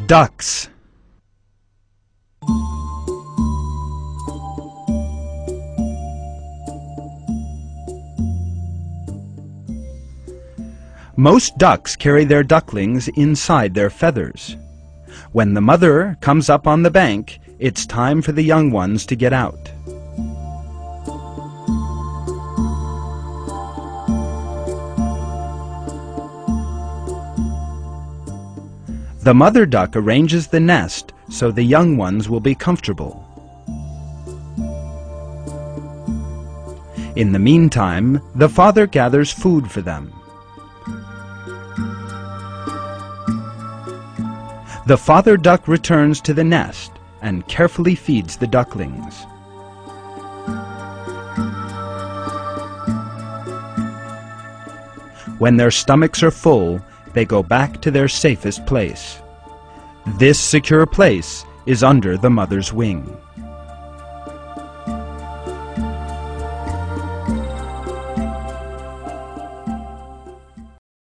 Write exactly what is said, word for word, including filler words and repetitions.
Ducks. Most ducks carry their ducklings inside their feathers. When the mother comes up on the bank, it's time for the young ones to get out. The mother duck arranges the nest so the young ones will be comfortable. In the meantime, the father gathers food for them. The father duck returns to the nest and carefully feeds the ducklings. When their stomachs are full, they go back to their safest place. This secure place is under the mother's wing.